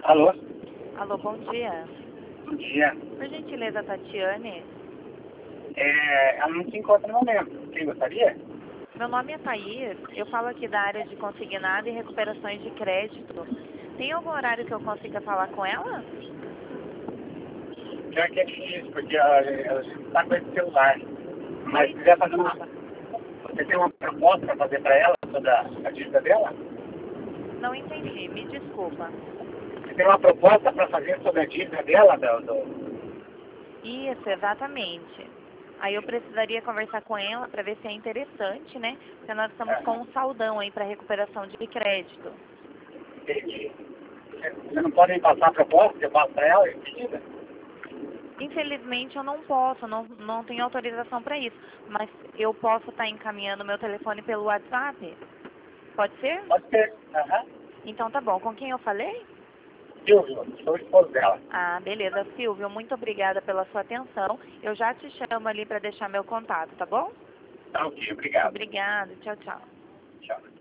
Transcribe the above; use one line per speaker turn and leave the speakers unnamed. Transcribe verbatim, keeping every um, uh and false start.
Alô?
Alô, bom dia.
Bom dia.
Por gentileza, Tatiane.
É, ela não se encontra no momento. Quem gostaria?
Meu nome é Thaís. Eu falo aqui da área de consignado e recuperações de crédito. Tem algum horário que eu consiga falar com ela?
Já que é difícil, porque ela, ela está com esse celular. Mas se quiser fazer uma... Você tem uma proposta para fazer para ela, sobre a, a dívida dela?
Não entendi, me desculpa.
Você tem uma proposta para fazer sobre a dívida dela? Do, do...
Isso, exatamente. Aí eu precisaria conversar com ela para ver se é interessante, né? Porque nós estamos
É,
com um saldão aí para recuperação de crédito.
entendi. Você não pode passar a proposta que eu passo para ela em seguida?
Infelizmente eu não posso, não, não tenho autorização para isso. Mas eu posso estar encaminhando meu telefone pelo WhatsApp? Pode ser?
Pode ser. Aham.
Então tá bom. Com quem eu falei?
Silvio, sou o esposo dela.
Ah, beleza. Silvio, muito obrigada pela sua atenção. Eu já te chamo ali para deixar meu contato, tá bom?
Tá ok, obrigado.
Obrigada. Tchau, tchau.
Tchau.